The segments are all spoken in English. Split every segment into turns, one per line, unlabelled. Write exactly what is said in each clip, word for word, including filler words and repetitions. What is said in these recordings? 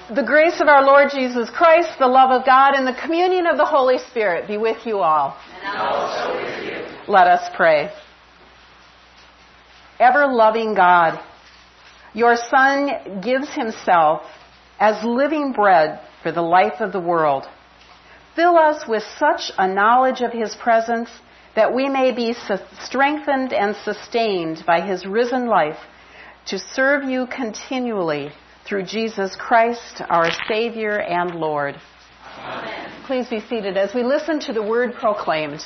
The grace of our Lord Jesus Christ, the love of God, and the communion of the Holy Spirit be with you all.
And also with you.
Let us pray. Ever-loving God, your Son gives himself as living bread for the life of the world. Fill us with such a knowledge of his presence that we may be strengthened and sustained by his risen life to serve you continually through Jesus Christ, our Savior and Lord.
Amen.
Please be seated as we listen to the word proclaimed.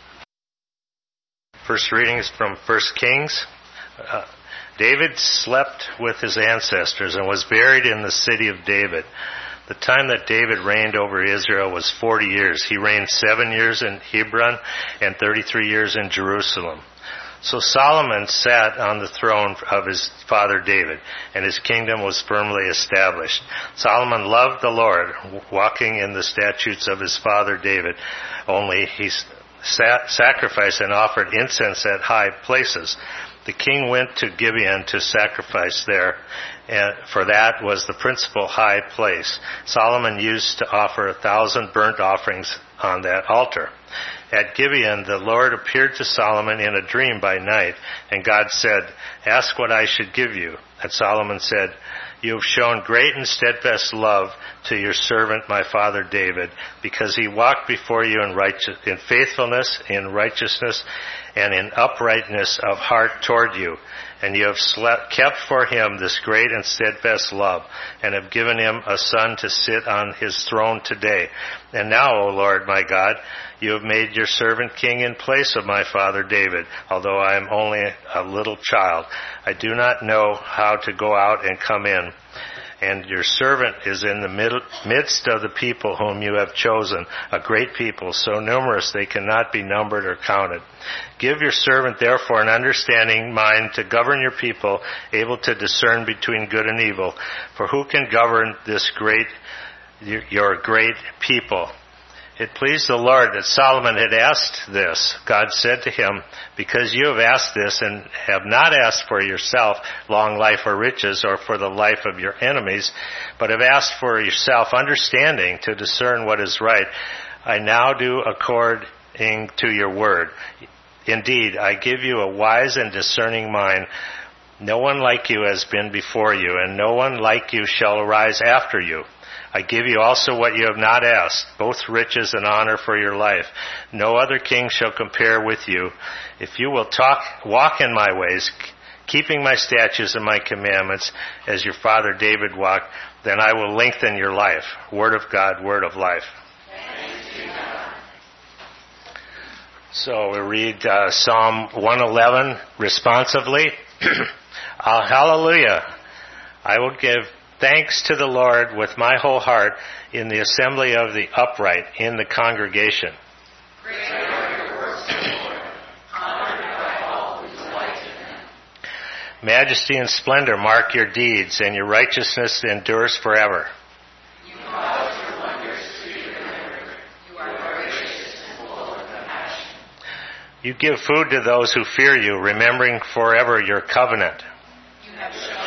First reading is from First Kings. Uh, David slept with his ancestors and was buried in the city of David. The time that David reigned over Israel was forty years. He reigned seven years in Hebron and thirty-three years in Jerusalem. So Solomon sat on the throne of his father David, and his kingdom was firmly established. Solomon loved the Lord, walking in the statutes of his father David. Only he sat, sacrificed and offered incense at high places. The king went to Gibeon to sacrifice there, and for that was the principal high place. Solomon used to offer a thousand burnt offerings on that altar. At Gibeon, the Lord appeared to Solomon in a dream by night, and God said, "Ask what I should give you." And Solomon said, "You have shown great and steadfast love to your servant, my father David, because he walked before you in righteous, in faithfulness, in righteousness, and in uprightness of heart toward you. And you have slept, kept for him this great and steadfast love, and have given him a son to sit on his throne today. And now, O Lord my God, you have made your servant king in place of my father David, although I am only a little child. I do not know how to go out and come in. And your servant is in the middle, midst of the people whom you have chosen, a great people, so numerous they cannot be numbered or counted. Give your servant therefore an understanding mind to govern your people, able to discern between good and evil. For who can govern this great, your great people?" It pleased the Lord that Solomon had asked this. God said to him, "Because you have asked this and have not asked for yourself long life or riches or for the life of your enemies, but have asked for yourself understanding to discern what is right, I now do according to your word. Indeed, I give you a wise and discerning mind. No one like you has been before you, and no one like you shall arise after you. I give you also what you have not asked, both riches and honor for your life. No other king shall compare with you. If you will talk, walk in my ways, keeping my statutes and my commandments, as your father David walked, then I will lengthen your life." Word of God, word of life. So we read uh, Psalm one eleven responsively. Hallelujah. I will give thanks to the Lord with my whole heart in the assembly of the upright, in the congregation.
Great are your works, O Lord, honored by all who delight in them.
Majesty and splendor mark your deeds, and your righteousness endures forever.
You cause your wonders to be remembered. You are gracious and full of compassion.
You give food to those who fear you, remembering forever your covenant.
You have shown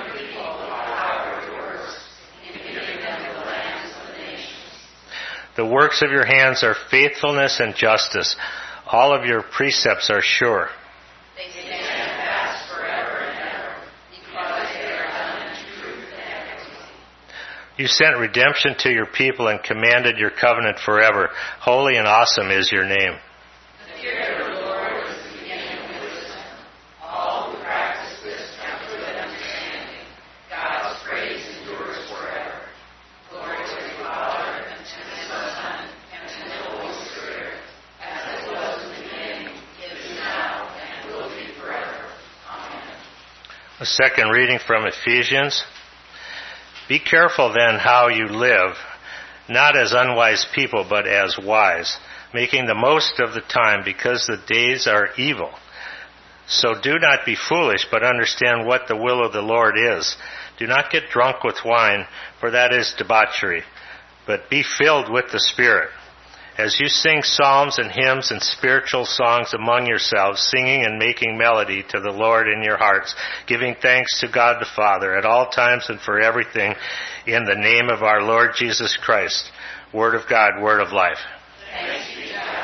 the works of your hands are faithfulness and justice. All of your precepts are sure.
They stand fast forever and ever, because they are done in truth and equity.
You sent redemption to your people and commanded your covenant forever. Holy and awesome is your name.
The fear of the Lord is the beginning of wisdom. All who practice this come to an understanding. God's praise endures forever. Glory to the Father, and to the Son, and to the Holy Spirit, as it was in the beginning, is now, and will be forever. Amen.
A second reading from Ephesians. Be careful then how you live, not as unwise people, but as wise, making the most of the time, because the days are evil. So do not be foolish, but understand what the will of the Lord is. Do not get drunk with wine, for that is debauchery, but be filled with the Spirit, As you sing psalms and hymns and spiritual songs among yourselves, singing and making melody to the Lord in your hearts, giving thanks to God the Father at all times and for everything in the name of our Lord Jesus Christ. Word of God, word of life.
Thanks be to God.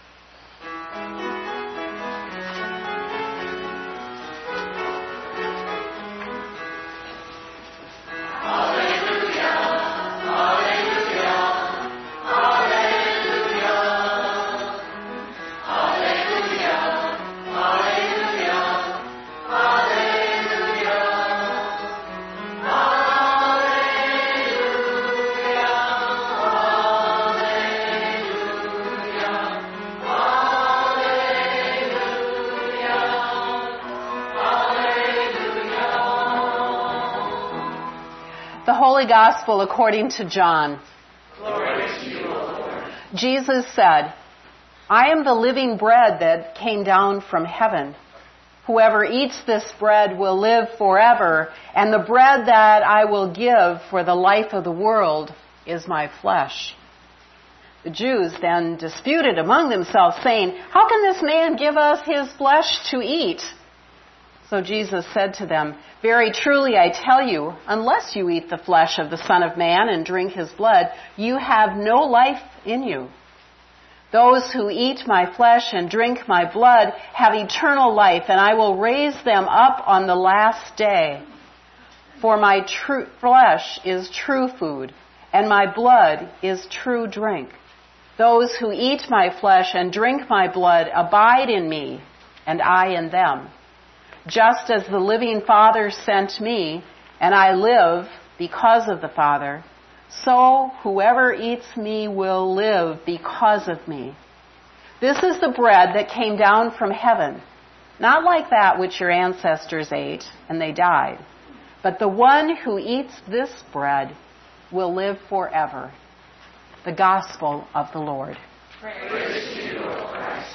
The Holy Gospel according to John.
Glory to you, O Lord.
Jesus said, I am the living bread that came down from heaven. Whoever eats this bread will live forever, and the bread that I will give for the life of the world is my flesh. The Jews then disputed among themselves, saying, How can this man give us his flesh to eat? So Jesus said to them, Very truly I tell you, unless you eat the flesh of the Son of Man and drink his blood, you have no life in you. Those who eat my flesh and drink my blood have eternal life, and I will raise them up on the last day. For my true flesh is true food, and my blood is true drink. Those who eat my flesh and drink my blood abide in me, and I in them. Just as the living Father sent me, and I live because of the Father, so whoever eats me will live because of me. This is the bread that came down from heaven, not like that which your ancestors ate, and they died. But the one who eats this bread will live forever. The Gospel of the Lord.
Praise to you, O Christ.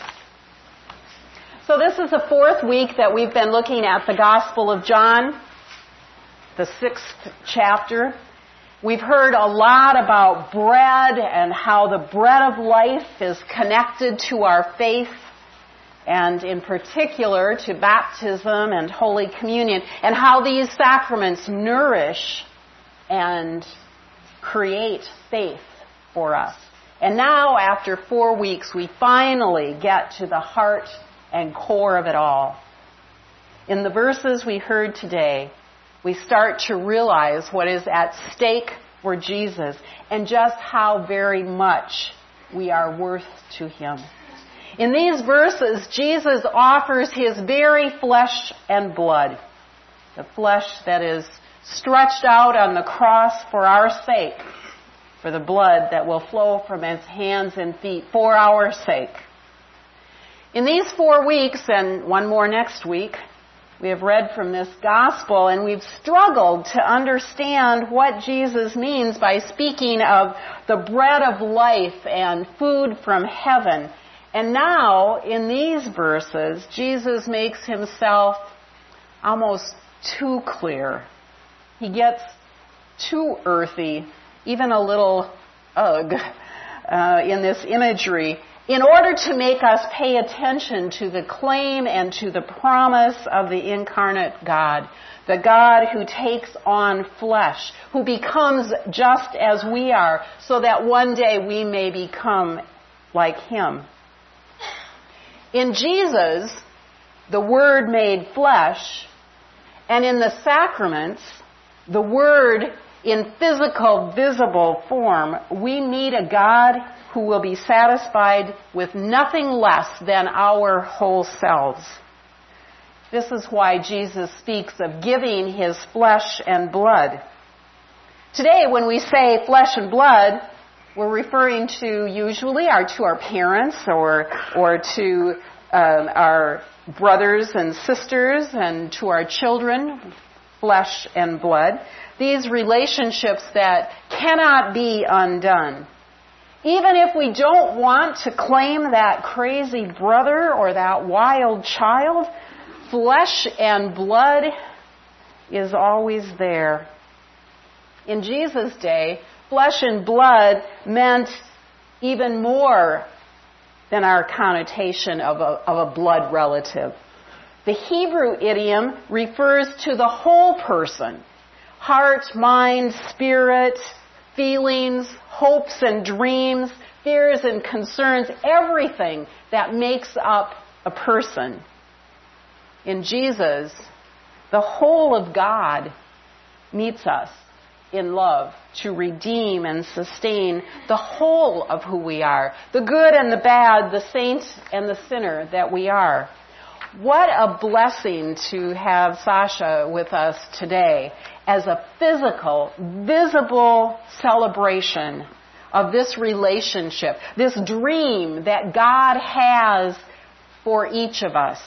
So this is the fourth week that we've been looking at the Gospel of John, the sixth chapter. We've heard a lot about bread and how the bread of life is connected to our faith, and in particular to baptism and Holy Communion, and how these sacraments nourish and create faith for us. And now, after four weeks, we finally get to the heart and core of it all. In the verses we heard today, we start to realize what is at stake for Jesus and just how very much we are worth to Him. In these verses, Jesus offers His very flesh and blood, the flesh that is stretched out on the cross for our sake, for the blood that will flow from His hands and feet for our sake. In these four weeks, and one more next week, we have read from this gospel, and we've struggled to understand what Jesus means by speaking of the bread of life and food from heaven. And now, in these verses, Jesus makes himself almost too clear. He gets too earthy, even a little ugh, uh, in this imagery, in order to make us pay attention to the claim and to the promise of the incarnate God, the God who takes on flesh, who becomes just as we are, so that one day we may become like Him. In Jesus, the Word made flesh, and in the sacraments, the Word in physical, visible form, we meet a God who will be satisfied with nothing less than our whole selves. This is why Jesus speaks of giving His flesh and blood. Today, when we say flesh and blood, we're referring to usually our to our parents or or to um, our brothers and sisters and to our children, flesh and blood. These relationships that cannot be undone. Even if we don't want to claim that crazy brother or that wild child, flesh and blood is always there. In Jesus' day, flesh and blood meant even more than our connotation of a, of a blood relative. The Hebrew idiom refers to the whole person: heart, mind, spirit, feelings, hopes and dreams, fears and concerns, everything that makes up a person. In Jesus, the whole of God meets us in love to redeem and sustain the whole of who we are, the good and the bad, the saint and the sinner that we are. What a blessing to have Sasha with us today as a physical, visible celebration of this relationship, this dream that God has for each of us.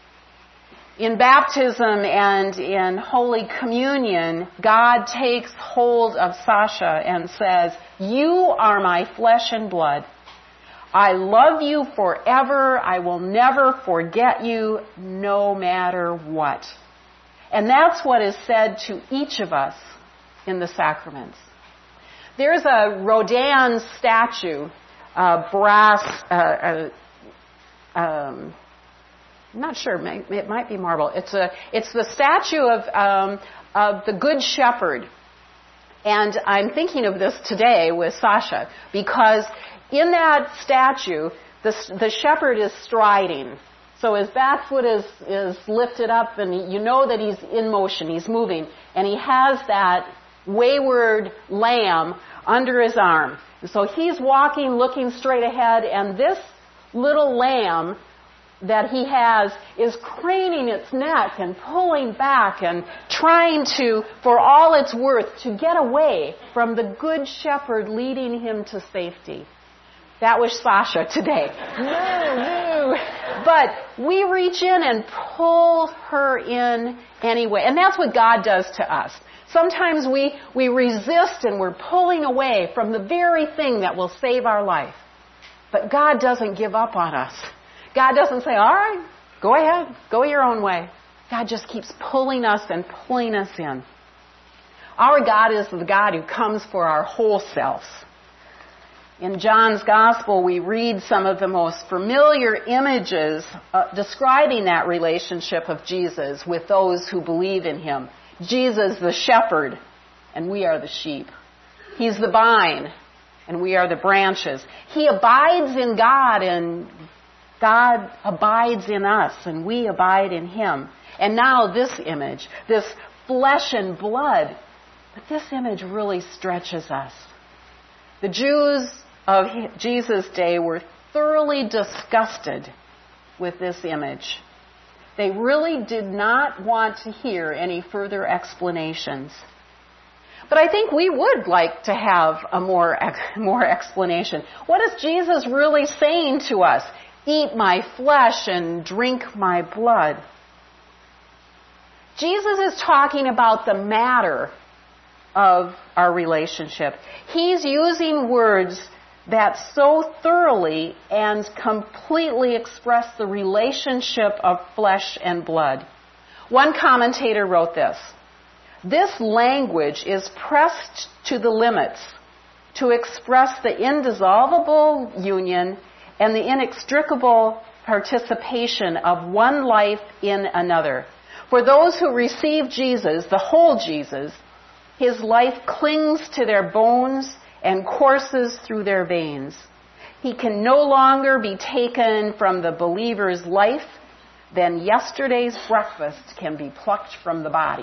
In baptism and in Holy Communion, God takes hold of Sasha and says, "You are my flesh and blood. I love you forever. I will never forget you, no matter what." And that's what is said to each of us in the sacraments. There's a Rodin statue, uh, brass, uh, uh, um, I'm not sure. It might be marble. It's a. It's the statue of um, of the Good Shepherd, and I'm thinking of this today with Sasha because in that statue, the the shepherd is striding. So his back foot is is lifted up, and you know that he's in motion. He's moving, and he has that wayward lamb under his arm. And so he's walking, looking straight ahead, and this little lamb that he has is craning its neck and pulling back and trying to, for all it's worth, to get away from the Good Shepherd leading him to safety. That was Sasha today. No, no. But we reach in and pull her in anyway. And that's what God does to us. Sometimes we, we resist and we're pulling away from the very thing that will save our life. But God doesn't give up on us. God doesn't say, all right, go ahead, go your own way. God just keeps pulling us and pulling us in. Our God is the God who comes for our whole selves. In John's Gospel, we read some of the most familiar images uh, describing that relationship of Jesus with those who believe in him. Jesus, the shepherd, and we are the sheep. He's the vine, and we are the branches. He abides in God, and God abides in us, and we abide in him. And now this image, this flesh and blood, but this image really stretches us. The Jews of Jesus' day were thoroughly disgusted with this image. They really did not want to hear any further explanations. But I think we would like to have a more, more explanation. What is Jesus really saying to us? Eat my flesh and drink my blood. Jesus is talking about the matter of our relationship. He's using words that so thoroughly and completely express the relationship of flesh and blood. One commentator wrote this: "This language is pressed to the limits to express the indissoluble union and the inextricable participation of one life in another. For those who receive Jesus, the whole Jesus, his life clings to their bones and courses through their veins. He can no longer be taken from the believer's life than yesterday's breakfast can be plucked from the body."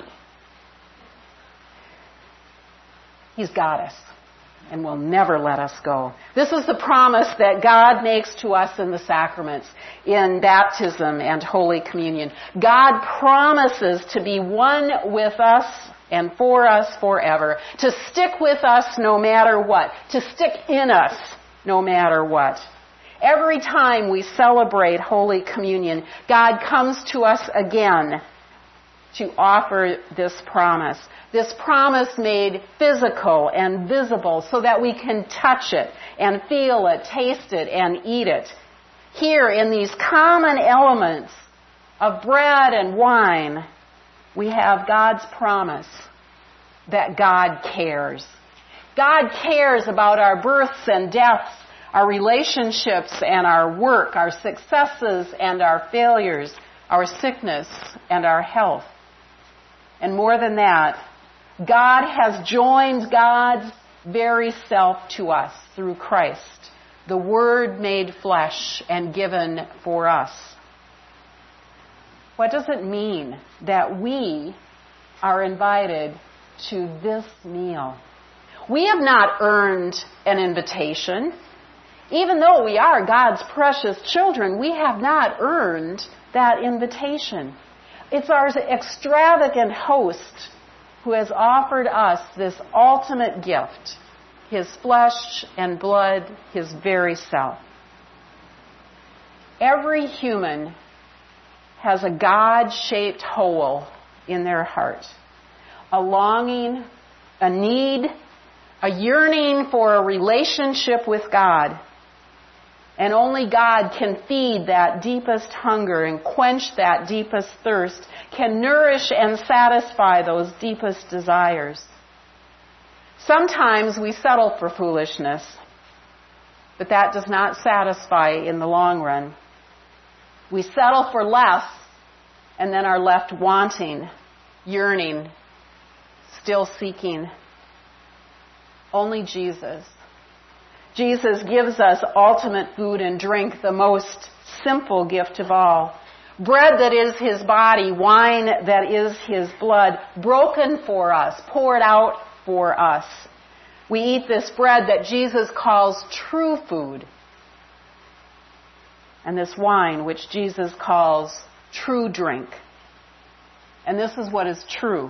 He's got us and will never let us go. This is the promise that God makes to us in the sacraments, in baptism and Holy Communion. God promises to be one with us and for us forever, to stick with us no matter what, to stick in us no matter what. Every time we celebrate Holy Communion, God comes to us again to offer this promise. This promise made physical and visible so that we can touch it and feel it, taste it, and eat it. Here in these common elements of bread and wine, we have God's promise that God cares. God cares about our births and deaths, our relationships and our work, our successes and our failures, our sickness and our health. And more than that, God has joined God's very self to us through Christ, the Word made flesh and given for us. What does it mean that we are invited to this meal? We have not earned an invitation. Even though we are God's precious children, we have not earned that invitation. It's our extravagant host who has offered us this ultimate gift, His flesh and blood, His very self. Every human has a God-shaped hole in their heart, a longing, a need, a yearning for a relationship with God. And only God can feed that deepest hunger and quench that deepest thirst, can nourish and satisfy those deepest desires. Sometimes we settle for foolishness, but that does not satisfy in the long run. We settle for less and then are left wanting, yearning, still seeking. Only Jesus. Jesus gives us ultimate food and drink, the most simple gift of all. Bread that is His body, wine that is His blood, broken for us, poured out for us. We eat this bread that Jesus calls true food, and this wine which Jesus calls true drink. And this is what is true.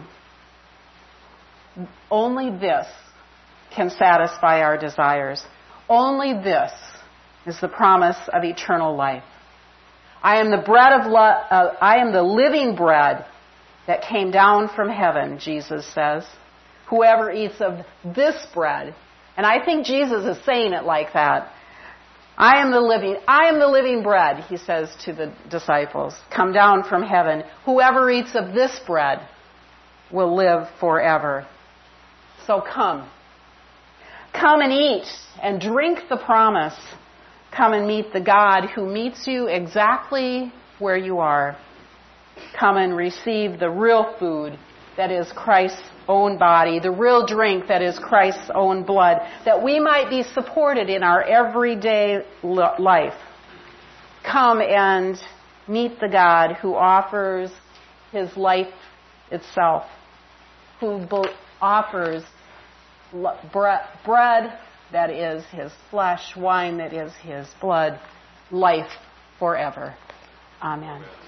Only this can satisfy our desires. Only this is the promise of eternal life. I am the bread of lo- uh, I am the living bread that came down from heaven, Jesus says. Whoever eats of this bread, and I think Jesus is saying it like that. I am the living, I am the living bread, He says to the disciples, come down from heaven. Whoever eats of this bread will live forever. So come. Come and eat and drink the promise. Come and meet the God who meets you exactly where you are. Come and receive the real food that is Christ's own body, the real drink that is Christ's own blood, that we might be supported in our everyday life. Come and meet the God who offers His life itself, who offers bread that is His flesh, wine that is His blood, life forever. Amen.